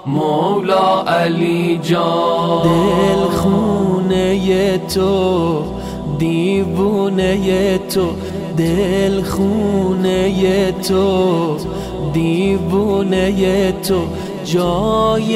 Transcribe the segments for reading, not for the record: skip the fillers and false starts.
مولا علی جان. دل خونه تو دیوونه تو، دل خونه تو دیوونه تو، جای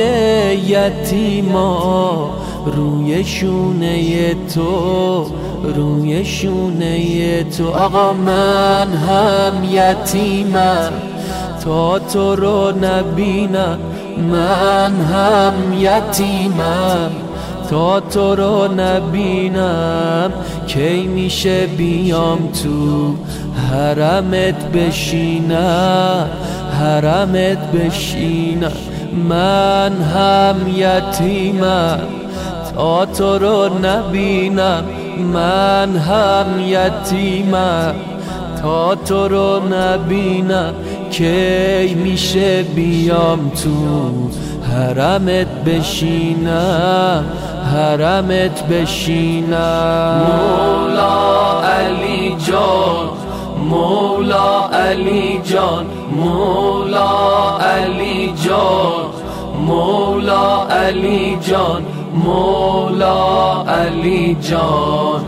یتیما روی شونه تو، روی شونه تو. آقا من هم یتیمم تا تو رو نبینم، من هم یتیمم تا تو رو نبینم. کی میشه بیام تو حرمت بشینم، حرمت بشینم. من هم یتیمم تا تو رو نبینم، من هم یتیمم تا تو رو نبینم. کی میشه بیام تو حرمت بشینم، حرمت بشینم. مولا علی جان، مولا علی جان، مولا علی جان، مولا علی جان، مولا علی جان،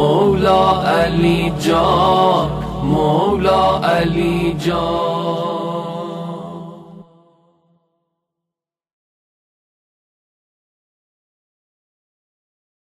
مولا علی جان، مولا علی جان.